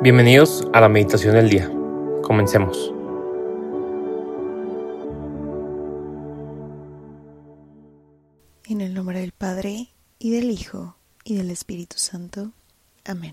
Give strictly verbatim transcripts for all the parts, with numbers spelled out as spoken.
Bienvenidos a la meditación del día. Comencemos. En el nombre del Padre, y del Hijo, y del Espíritu Santo. Amén.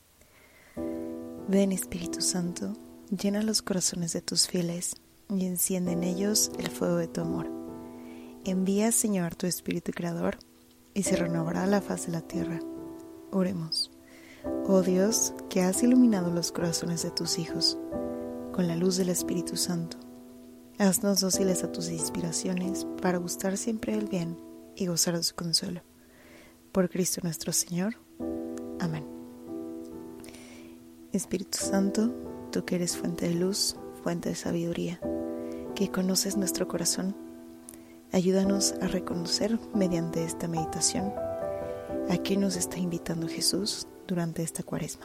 Ven, Espíritu Santo, llena los corazones de tus fieles, y enciende en ellos el fuego de tu amor. Envía, Señor, tu Espíritu Creador, y se renovará la faz de la tierra. Oremos. Oh Dios, que has iluminado los corazones de tus hijos con la luz del Espíritu Santo, haznos dóciles a tus inspiraciones para gustar siempre del bien y gozar de su consuelo. Por Cristo nuestro Señor. Amén. Espíritu Santo, tú que eres fuente de luz, fuente de sabiduría, que conoces nuestro corazón, ayúdanos a reconocer mediante esta meditación a quién nos está invitando Jesús durante esta cuaresma.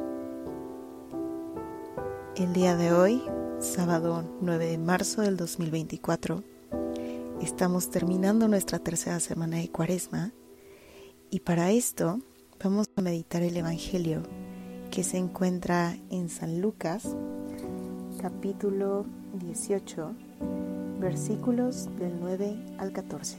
El día de hoy, sábado nueve de marzo del dos mil veinticuatro, estamos terminando nuestra tercera semana de cuaresma y para esto vamos a meditar el Evangelio que se encuentra en San Lucas, capítulo dieciocho, versículos del nueve al catorce.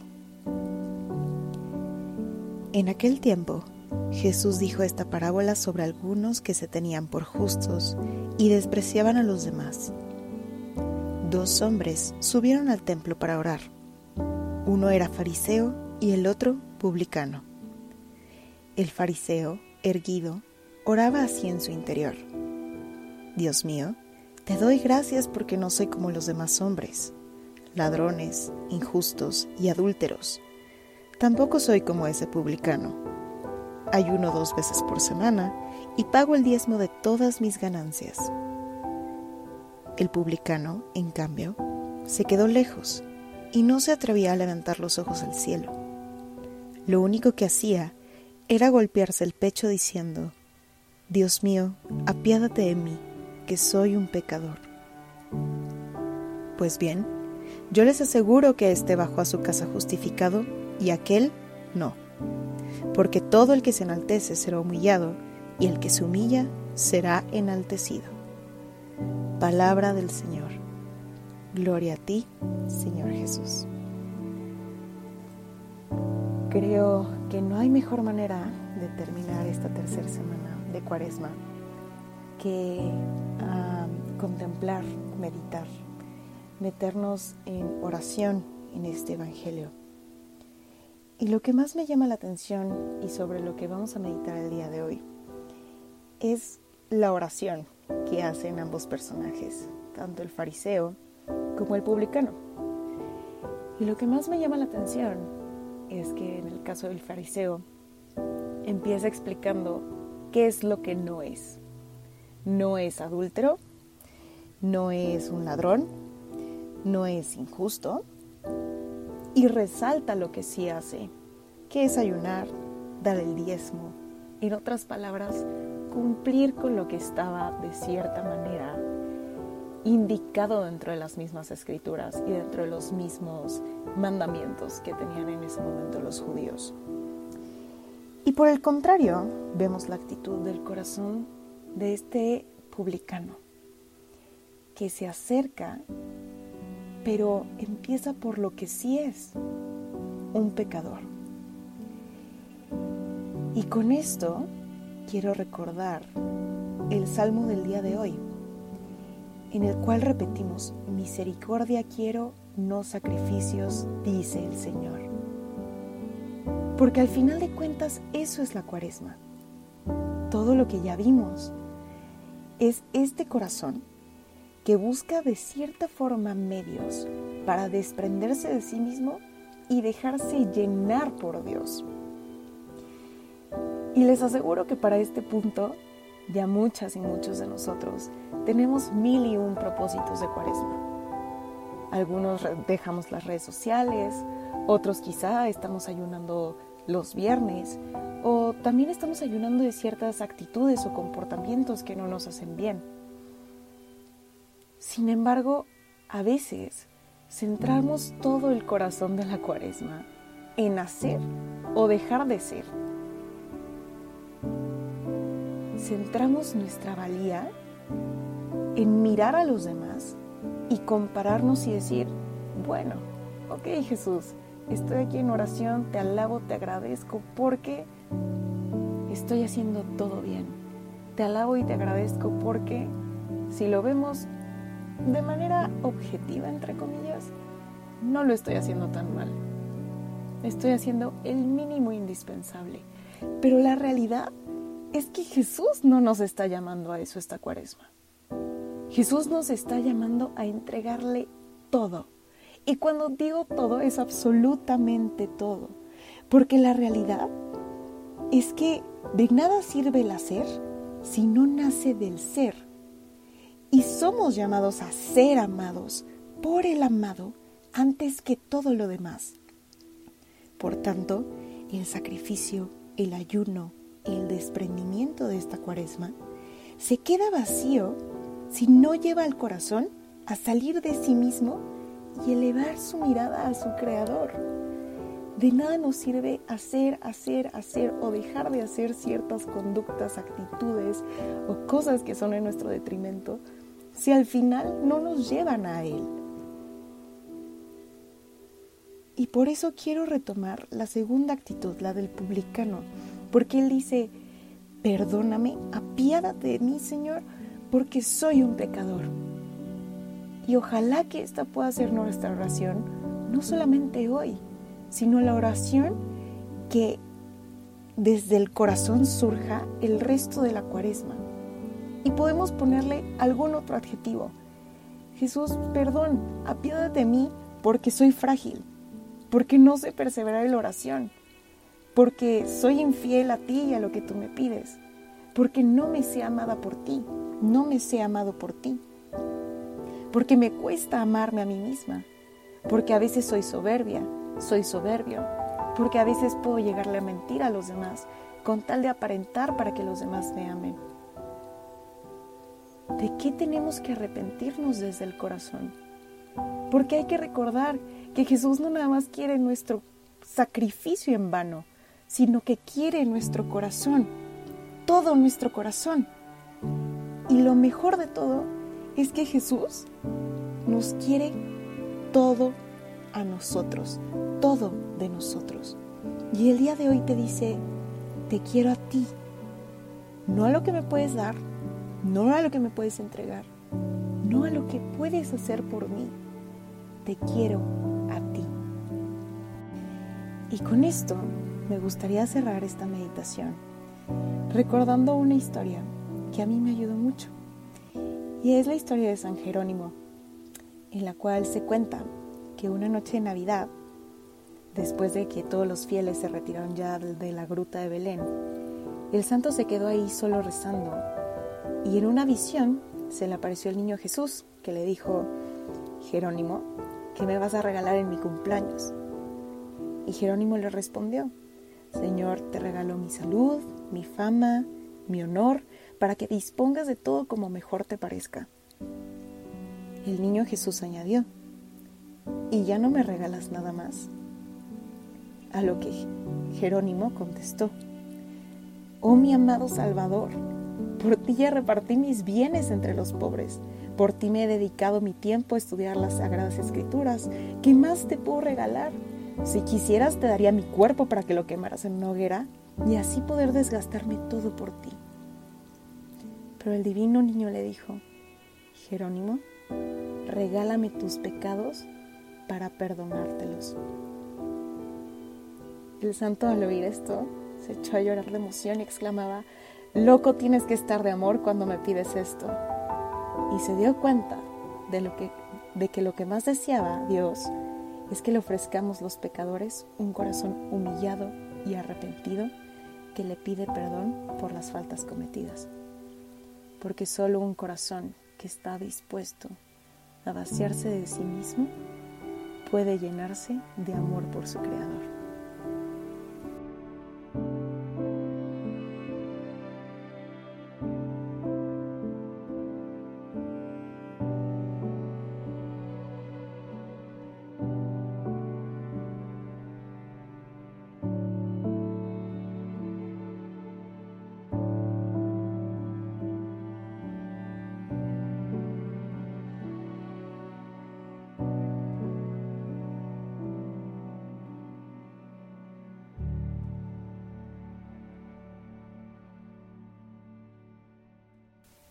En aquel tiempo, Jesús dijo esta parábola sobre algunos que se tenían por justos y despreciaban a los demás. Dos hombres subieron al templo para orar. Uno era fariseo y el otro publicano. El fariseo, erguido, oraba así en su interior: Dios mío, te doy gracias porque no soy como los demás hombres, ladrones, injustos y adúlteros. Tampoco soy como ese publicano. Ayuno dos veces por semana y pago el diezmo de todas mis ganancias. El publicano, en cambio, se quedó lejos y no se atrevía a levantar los ojos al cielo. Lo único que hacía era golpearse el pecho diciendo: Dios mío, apiádate de mí, que soy un pecador. Pues bien, yo les aseguro que éste bajó a su casa justificado y aquel no. Porque todo el que se enaltece será humillado, y el que se humilla será enaltecido. Palabra del Señor. Gloria a ti, Señor Jesús. Creo que no hay mejor manera de terminar esta tercera semana de Cuaresma que uh, contemplar, meditar, meternos en oración en este Evangelio. Y lo que más me llama la atención y sobre lo que vamos a meditar el día de hoy es la oración que hacen ambos personajes, tanto el fariseo como el publicano. Y lo que más me llama la atención es que en el caso del fariseo empieza explicando qué es lo que no es. No es adúltero, no es un ladrón, no es injusto, y resalta lo que sí hace, que es ayunar, dar el diezmo, en otras palabras, cumplir con lo que estaba de cierta manera indicado dentro de las mismas escrituras y dentro de los mismos mandamientos que tenían en ese momento los judíos. Y por el contrario, vemos la actitud del corazón de este publicano, que se acerca, pero empieza por lo que sí es, un pecador. Y con esto quiero recordar el salmo del día de hoy, en el cual repetimos: misericordia quiero, no sacrificios, dice el Señor. Porque al final de cuentas eso es la Cuaresma. Todo lo que ya vimos es este corazón que busca de cierta forma medios para desprenderse de sí mismo y dejarse llenar por Dios. Y les aseguro que para este punto, ya muchas y muchos de nosotros tenemos mil y un propósitos de Cuaresma. Algunos dejamos las redes sociales, otros quizá estamos ayunando los viernes, o también estamos ayunando de ciertas actitudes o comportamientos que no nos hacen bien. Sin embargo, a veces centramos todo el corazón de la Cuaresma en hacer o dejar de ser. centramos nuestra valía en mirar a los demás y compararnos y decir, bueno, ok Jesús, estoy aquí en oración, te alabo, te agradezco porque estoy haciendo todo bien. Te alabo y te agradezco porque si lo vemos de manera objetiva, entre comillas, no lo estoy haciendo tan mal. Estoy haciendo el mínimo indispensable. Pero la realidad es que Jesús no nos está llamando a eso esta Cuaresma. Jesús nos está llamando a entregarle todo. Y cuando digo todo, es absolutamente todo. Porque la realidad es que de nada sirve el hacer si no nace del ser. Y somos llamados a ser amados por el amado antes que todo lo demás. Por tanto, el sacrificio, el ayuno, el desprendimiento de esta Cuaresma se queda vacío si no lleva al corazón a salir de sí mismo y elevar su mirada a su Creador. De nada nos sirve hacer, hacer, hacer o dejar de hacer ciertas conductas, actitudes o cosas que son en nuestro detrimento si al final no nos llevan a Él. Y por eso quiero retomar la segunda actitud, la del publicano, porque él dice, perdóname, apiádate de mí, Señor, porque soy un pecador. Y ojalá que esta pueda ser nuestra oración, no solamente hoy, sino la oración que desde el corazón surja el resto de la Cuaresma. Y podemos ponerle algún otro adjetivo. Jesús, perdón, apiádate de mí porque soy frágil, porque no sé perseverar en la oración, porque soy infiel a ti y a lo que tú me pides, porque no me sé amada por ti, no me sé amado por ti, porque me cuesta amarme a mí misma, porque a veces soy soberbia, soy soberbio, porque a veces puedo llegarle a mentir a los demás con tal de aparentar para que los demás me amen. ¿De qué tenemos que arrepentirnos desde el corazón? Porque hay que recordar que Jesús no nada más quiere nuestro sacrificio en vano, sino que quiere nuestro corazón, todo nuestro corazón. Y lo mejor de todo es que Jesús nos quiere todo a nosotros, todo de nosotros. Y el día de hoy te dice, te quiero a ti, no a lo que me puedes dar, no a lo que me puedes entregar, no a lo que puedes hacer por mí, te quiero a ti. Y con esto me gustaría cerrar esta meditación recordando una historia que a mí me ayudó mucho. Y es la historia de San Jerónimo, en la cual se cuenta que una noche de Navidad, después de que todos los fieles se retiraron ya de la gruta de Belén, el santo se quedó ahí solo rezando. Y en una visión se le apareció el niño Jesús, que le dijo, Jerónimo, ¿qué me vas a regalar en mi cumpleaños? Y Jerónimo le respondió, Señor, te regalo mi salud, mi fama, mi honor, para que dispongas de todo como mejor te parezca. El niño Jesús añadió, ¿y ya no me regalas nada más? A lo que Jerónimo contestó, oh mi amado Salvador, por ti ya repartí mis bienes entre los pobres, por ti me he dedicado mi tiempo a estudiar las Sagradas Escrituras, ¿qué más te puedo regalar? Si quisieras te daría mi cuerpo para que lo quemaras en una hoguera y así poder desgastarme todo por ti. Pero el divino niño le dijo, Jerónimo, regálame tus pecados para perdonártelos. El santo al oír esto se echó a llorar de emoción y exclamaba, loco tienes que estar de amor cuando me pides esto. Y se dio cuenta de, lo que, de que lo que más deseaba Dios es que le ofrezcamos los pecadores un corazón humillado y arrepentido que le pide perdón por las faltas cometidas. Porque solo un corazón que está dispuesto a vaciarse de sí mismo puede llenarse de amor por su Creador.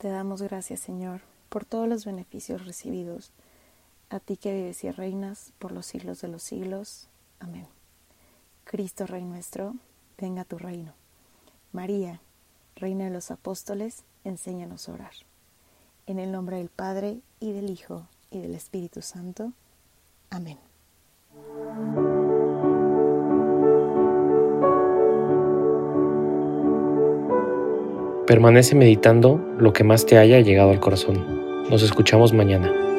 Te damos gracias, Señor, por todos los beneficios recibidos. A ti que vives y reinas por los siglos de los siglos. Amén. Cristo, Rey nuestro, venga a tu reino. María, Reina de los Apóstoles, enséñanos a orar. En el nombre del Padre, y del Hijo, y del Espíritu Santo. Amén. Permanece meditando lo que más te haya llegado al corazón. Nos escuchamos mañana.